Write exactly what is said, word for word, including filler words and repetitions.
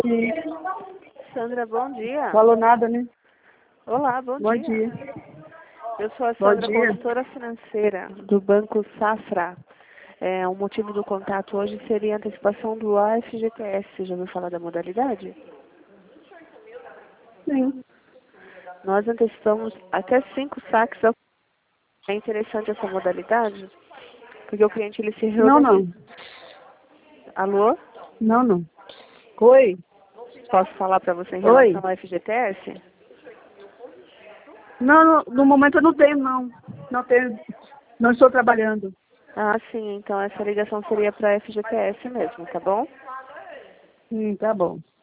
Sim. Sandra, bom dia. Falou nada, né? Olá, bom, Bom dia. dia. Eu sou a Bom Sandra, dia. consultora financeira do Banco Safra. É, o motivo do contato hoje seria a antecipação do A F G T S. Você já ouviu falar da modalidade? Sim. Nós antecipamos até cinco saques. Ao... É interessante essa modalidade? Porque o cliente ele se Não, reúne. não. Alô? Não, não. Oi. Posso falar para você em Oi. relação ao F G T S? Não, no, no momento eu não tenho, não. Não tenho. Não estou trabalhando. Ah, sim. Então essa ligação seria para F G T S mesmo, tá bom? Sim, tá bom.